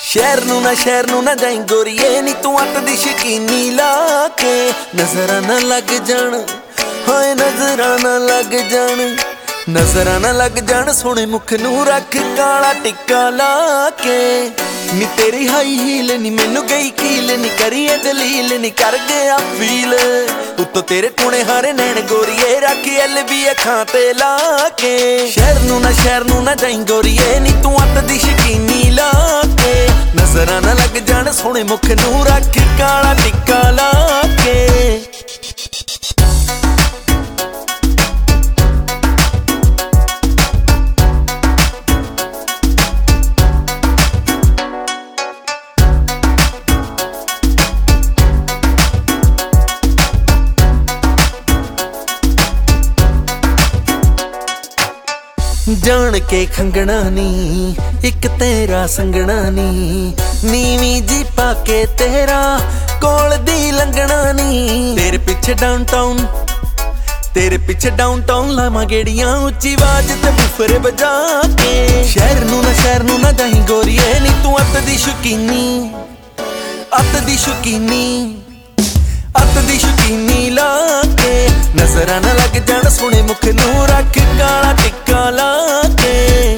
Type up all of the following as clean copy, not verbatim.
शहर नू ना जाई गोरीए नी तू अत दी शकीनी ला के नजरां ना लग जान, हाय नजरां ना लग जान, नजरां ना लग जान। सोहणे मुख नू रख काला टिक्का ला के नी तेरी हाई हील नी मैनू गई कील नी करिए दलील नी कर गया फील। उत्तों तेरे टूणे हारे नैन गोरीए रख LV अखां ते ला के शहर नू ना जाई गोरीए नी तू अत दी शकीनी ला के नजरां ना लग जान। सोहणे मुख नू रख काला टिक्का ला के जान के खंगना नी एक तेरा संगना नी नीवी जी पाके तेरा कोल दी लंगना नी। तेरे पीछे डाउनटाउन लामा गेड़ियां उच्ची आवाज ते बुफर बजा के शहर नू ना जाही गोरीए नी तू अत दी शकीनी, अत दी शकीनी, अत दी शकीनी ला के नजरां ना लग जान। सोहणे मुख नू रख काला टिक्का ला के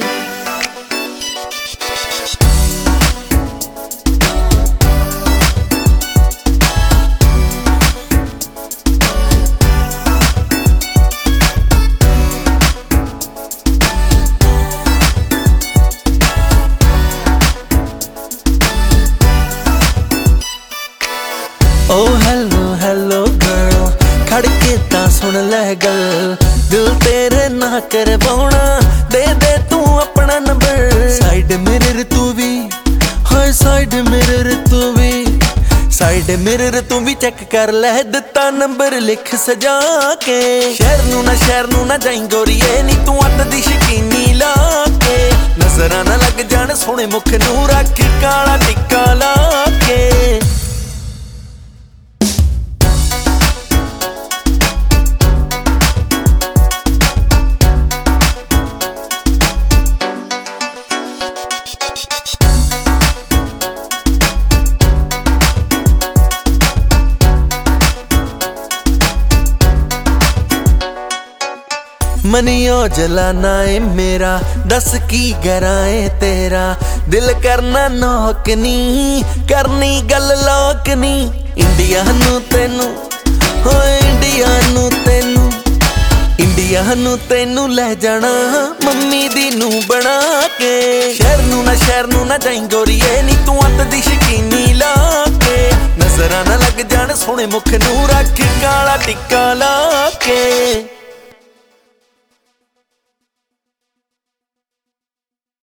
ओ हेलो गर्ल खड़ के ता सुन लै गल दिल तेरे ना करवाउणा दे तू अपना नंबर। साइड मिरर तू भी, हाय साइड मिरर तू भी, साइड मिरर तू भी चेक कर लै दिता नंबर लिख सजा के। शहर नू ना जाई गोरीए नी तू अत दी शकीनी ला के नजरां ना लग जान। सोहणे मुख नू रख काला टिक्का ला के मनियो जलाना है मेरा दस की गराए तेरा दिल करना नौक नी करनी गल लोक नी। इंडिया नू तेनू, हो इंडिया नू तेनू, इंडिया नू तेनू ले जाना मम्मी दी नू बना के। शहर नू ना जाई गोरीए नी तू अत दी शकीनी ला के नजरां ना लग जान। सोहणे मुख नू रख काला टिक्का ला के